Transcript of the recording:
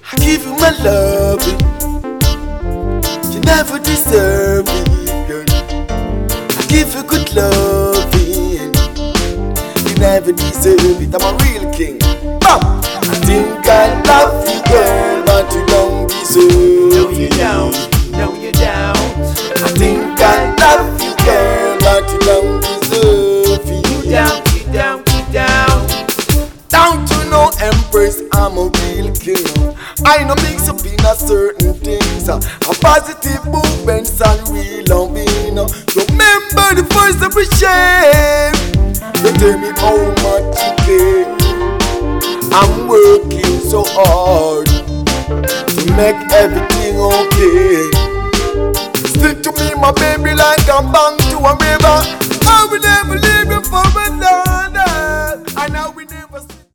I give you my loving, you never deserve it, girl. I give you good loving, you never deserve it. I'm a real king. I think I love you, girl, but you don't deserve it. No, you don't. No, you don't. I think I love you, girl, but you don't deserve it. You don't. You don't. You don't. Down to no empress, I'm a real king. I no mix up in a certain things. A positive movements and real loving. Remember the first of a shame. They tell me how much you care. I'm working so hard to make everything okay. Stick to me, my baby, like a bank to a river. I will never leave you for another.